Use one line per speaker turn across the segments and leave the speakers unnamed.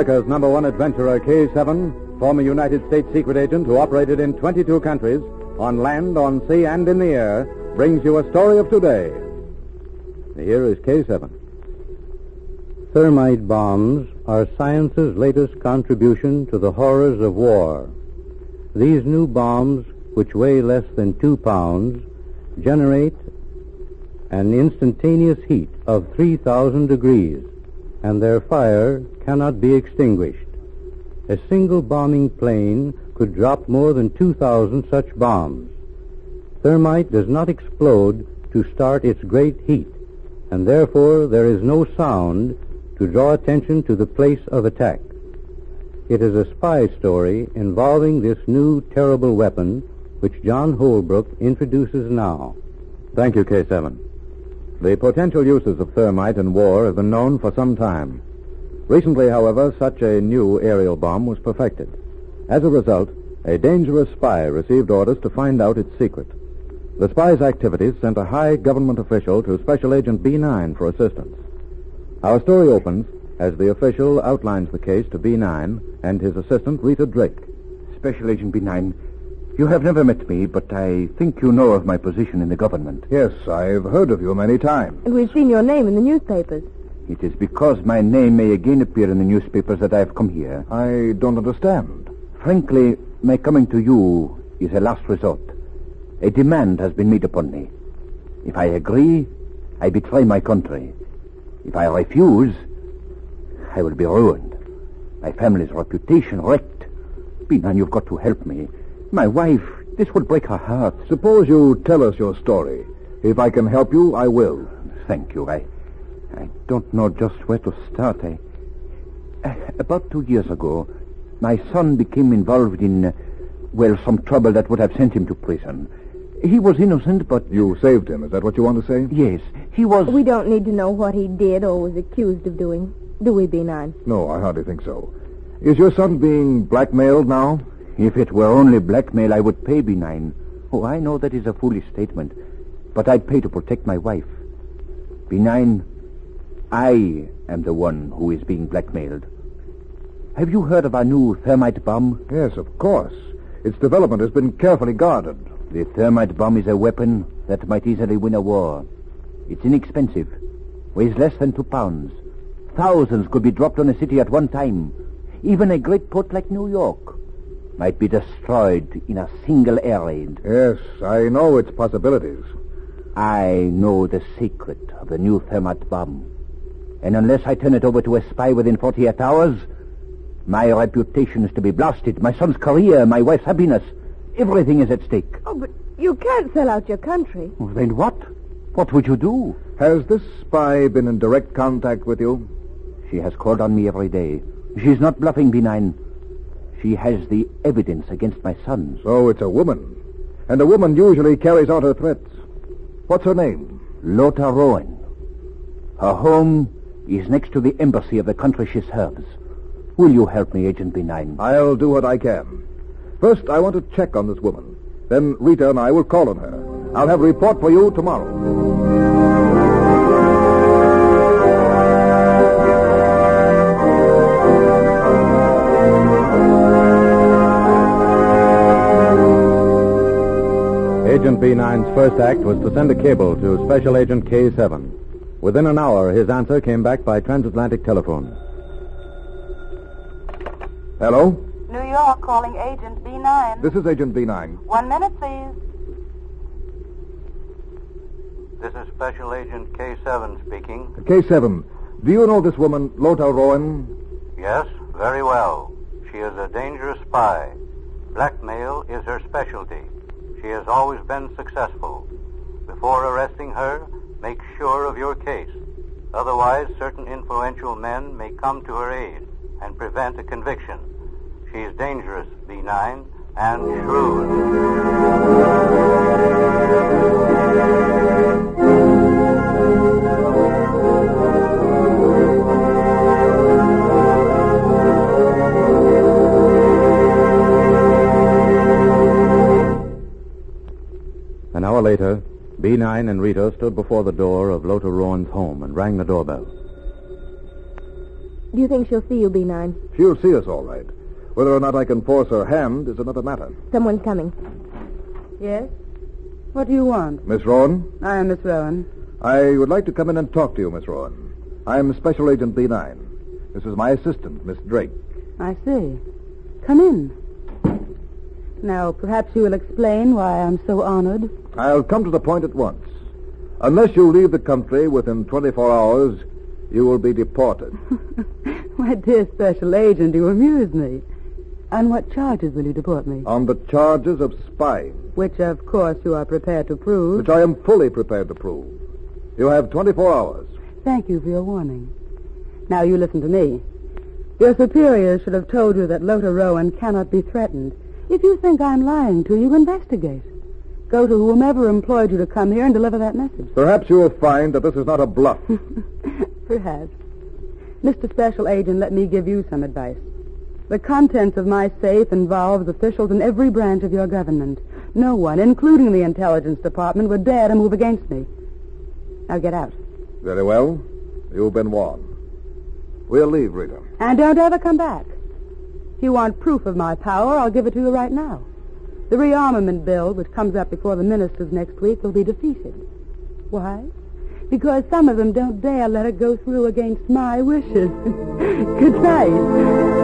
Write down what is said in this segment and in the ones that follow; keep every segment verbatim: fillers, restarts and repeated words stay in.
America's number one adventurer, K seven, former United States secret agent who operated in twenty-two countries, on land, on sea, and in the air, brings you a story of today. Here is K seven.
Thermite bombs are science's latest contribution to the horrors of war. These new bombs, which weigh less than two pounds, generate an instantaneous heat of three thousand degrees, and their fire cannot be extinguished. A single bombing plane could drop more than two thousand such bombs. Thermite does not explode to start its great heat, and therefore there is no sound to draw attention to the place of attack. It is a spy story involving this new terrible weapon which John Holbrook introduces now.
Thank you, K seven. The potential uses of thermite in war have been known for some time. Recently, however, such a new aerial bomb was perfected. As a result, a dangerous spy received orders to find out its secret. The spy's activities sent a high government official to Special Agent B nine for assistance. Our story opens as the official outlines the case to B nine and his assistant, Rita Drake.
Special Agent B nine, you have never met me, but I think you know of my position in the government.
Yes, I've heard of you many times.
And we've seen your name in the newspapers.
It is because my name may again appear in the newspapers that I have come here.
I don't understand.
Frankly, my coming to you is a last resort. A demand has been made upon me. If I agree, I betray my country. If I refuse, I will be ruined. My family's reputation wrecked. B nine, you've got to help me. My wife, this would break her heart.
Suppose you tell us your story. If I can help you, I will.
Thank you. I I don't know just where to start. I, uh, about two years ago, my son became involved in, uh, well, some trouble that would have sent him to prison. He was innocent, but...
You saved him, is that what you want to say?
Yes, he was...
We don't need to know what he did or was accused of doing, do we, B nine?
No, I hardly think so. Is your son being blackmailed now?
If it were only blackmail, I would pay B nine. Oh, I know that is a foolish statement, but I'd pay to protect my wife. B nine, I am the one who is being blackmailed. Have you heard of our new thermite bomb?
Yes, of course. Its development has been carefully guarded.
The thermite bomb is a weapon that might easily win a war. It's inexpensive, weighs less than two pounds. Thousands could be dropped on a city at one time. Even a great port like New York might be destroyed in a single air raid.
Yes, I know its possibilities.
I know the secret of the new thermite bomb. And unless I turn it over to a spy within forty-eight hours, my reputation is to be blasted. My son's career, my wife's happiness, everything is at stake.
Oh, but you can't sell out your country.
Well, then what? What would you do?
Has this spy been in direct contact with you?
She has called on me every day. She's not bluffing, B nine. She has the evidence against my son.
So it's a woman. And a woman usually carries out her threats. What's her name?
Lothar Rowan. Her home is next to the embassy of the country she serves. Will you help me, Agent B nine?
I'll do what I can. First, I want to check on this woman. Then Rita and I will call on her. I'll have a report for you tomorrow.
Agent B nine's first act was to send a cable to Special Agent K seven. Within an hour, his answer came back by transatlantic telephone.
Hello?
New York calling Agent B nine.
This is Agent B nine.
One minute, please.
This is Special Agent K seven speaking.
K seven, do you know this woman, Lothar Rowan?
Yes, very well. She is a dangerous spy. Blackmail is her specialty. She has always been successful. Before arresting her, make sure of your case. Otherwise, certain influential men may come to her aid and prevent a conviction. She is dangerous, B nine, and shrewd.
An hour later, B nine and Rita stood before the door of Lothar Rowan's home and rang the doorbell.
Do you think she'll see you, B nine?
She'll see us all right. Whether or not I can force her hand is another matter.
Someone's coming.
Yes? What do you want?
Miss Rowan?
I am Miss Rowan.
I would like to come in and talk to you, Miss Rowan. I'm Special Agent B nine. This is my assistant, Miss Drake.
I see. Come in. Now, perhaps you will explain why I'm so honored.
I'll come to the point at once. Unless you leave the country within twenty-four hours, you will be deported.
My dear Special Agent, you amuse me. On what charges will you deport me?
On the charges of spying.
Which, of course, you are prepared to prove.
Which I am fully prepared to prove. You have twenty-four hours.
Thank you for your warning. Now, you listen to me. Your superiors should have told you that Lothar Rowan cannot be threatened. If you think I'm lying to you, investigate. Go to whomever employed you to come here and deliver that message.
Perhaps you will find that this is not a bluff.
Perhaps. Mister Special Agent, let me give you some advice. The contents of my safe involves officials in every branch of your government. No one, including the Intelligence Department, would dare to move against me. Now get out.
Very well. You've been warned. We'll leave, Rita.
And don't ever come back. If you want proof of my power, I'll give it to you right now. The rearmament bill, which comes up before the ministers next week, will be defeated. Why? Because some of them don't dare let it go through against my wishes. Good night.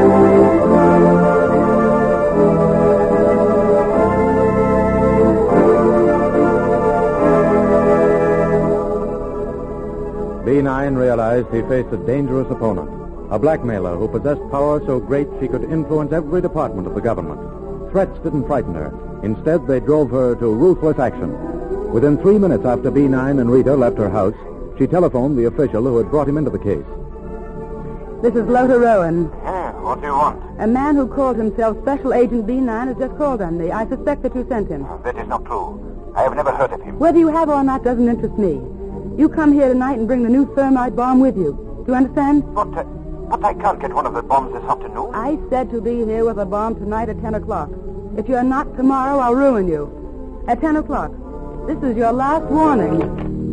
B nine realized he faced a dangerous opponent, a blackmailer who possessed power so great she could influence every department of the government. Threats didn't frighten her. Instead, they drove her to ruthless action. Within three minutes after B nine and Rita left her house, she telephoned the official who had brought him into the case.
This is Lothar Rowan.
Yeah, what do you want?
A man who called himself Special Agent B nine has just called on me. I suspect that you sent him.
That is not true. I have never heard of him.
Whether you have or not doesn't interest me. You come here tonight and bring the new thermite bomb with you. Do you understand?
But, uh, but I can't get one of the bombs this afternoon.
I said to be here with a bomb tonight at ten o'clock. If you're not tomorrow, I'll ruin you. At ten o'clock. This is your last warning.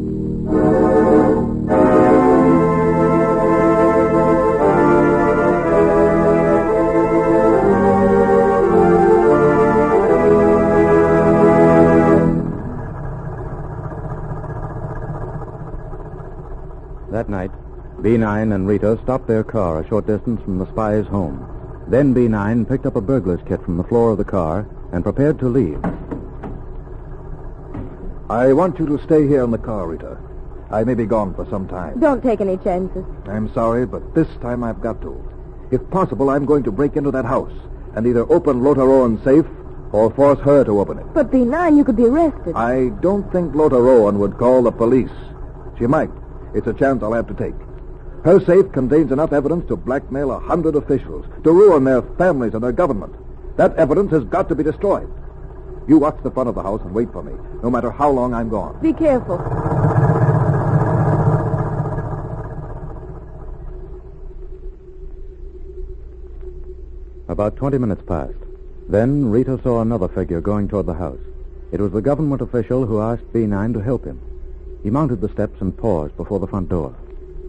That night, B nine and Rita stopped their car a short distance from the spy's home. Then B nine picked up a burglar's kit from the floor of the car and prepared to leave.
I want you to stay here in the car, Rita. I may be gone for some time.
Don't take any chances.
I'm sorry, but this time I've got to. If possible, I'm going to break into that house and either open Lothar Rowan's safe or force her to open it.
But B nine, you could be arrested.
I don't think Lothar Rowan would call the police. She might. It's a chance I'll have to take. Her safe contains enough evidence to blackmail a hundred officials, to ruin their families and their government. That evidence has got to be destroyed. You watch the front of the house and wait for me, no matter how long I'm gone.
Be careful.
About twenty minutes passed. Then Rita saw another figure going toward the house. It was the government official who asked B nine to help him. He mounted the steps and paused before the front door.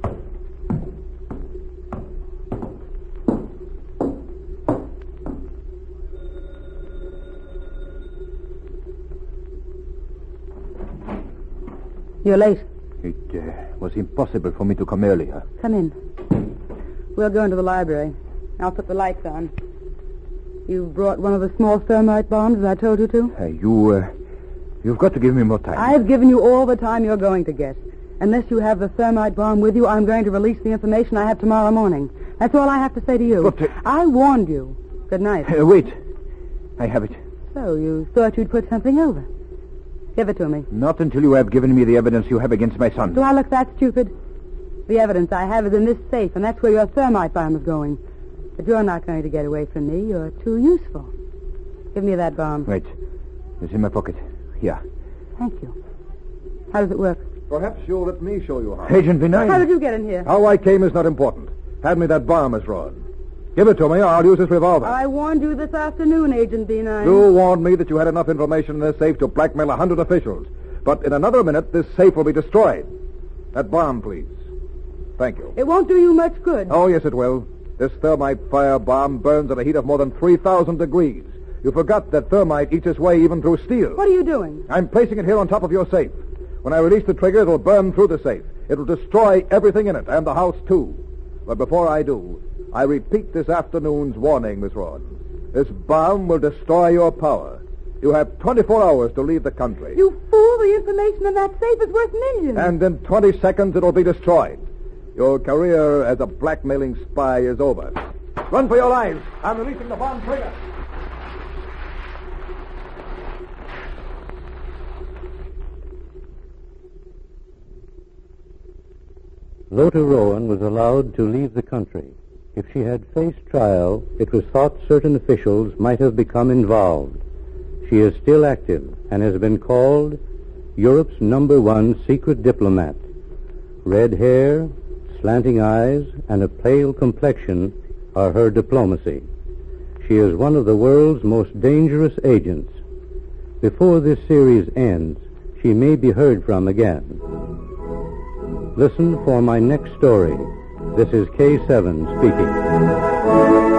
You're late.
It uh, was impossible for me to come earlier.
Come in. We'll go into the library. I'll put the lights on. You brought one of the small thermite bombs as I told you to?
Uh, you, uh, you've got to give me more time.
I've given you all the time you're going to get. Unless you have the thermite bomb with you, I'm going to release the information I have tomorrow morning. That's all I have to say to you.
But, uh,
I warned you. Good night.
Uh, wait. I have it.
So you thought you'd put something over. Give it to me.
Not until you have given me the evidence you have against my son.
Do I look that stupid? The evidence I have is in this safe, and that's where your thermite bomb is going. But you're not going to get away from me. You're too useful. Give me that bomb.
Wait. It's in my pocket. Here.
Thank you. How does it work?
Perhaps you'll let me show you how.
Agent B nine.
How did you get in here?
How I came is not important. Hand me that bomb, Miss Rowan. Give it to me, or I'll use this revolver.
I warned you this afternoon, Agent B nine.
You warned me that you had enough information in this safe to blackmail a hundred officials. But in another minute, this safe will be destroyed. That bomb, please. Thank you.
It won't do you much good.
Oh, yes, it will. This thermite firebomb burns at a heat of more than three thousand degrees. You forgot that thermite eats its way even through steel.
What are you doing?
I'm placing it here on top of your safe. When I release the trigger, it'll burn through the safe. It'll destroy everything in it, and the house, too. But before I do, I repeat this afternoon's warning, Miss Rawdon. This bomb will destroy your power. You have twenty-four hours to leave the country.
You fool! The information in that safe is worth millions.
And in twenty seconds, it'll be destroyed. Your career as a blackmailing spy is over. Run for your lives. I'm releasing the bomb trigger.
Lota Rowan was allowed to leave the country. If she had faced trial, it was thought certain officials might have become involved. She is still active and has been called Europe's number one secret diplomat. Red hair, slanting eyes, and a pale complexion are her diplomacy. She is one of the world's most dangerous agents. Before this series ends, she may be heard from again. Listen for my next story. This is K seven speaking.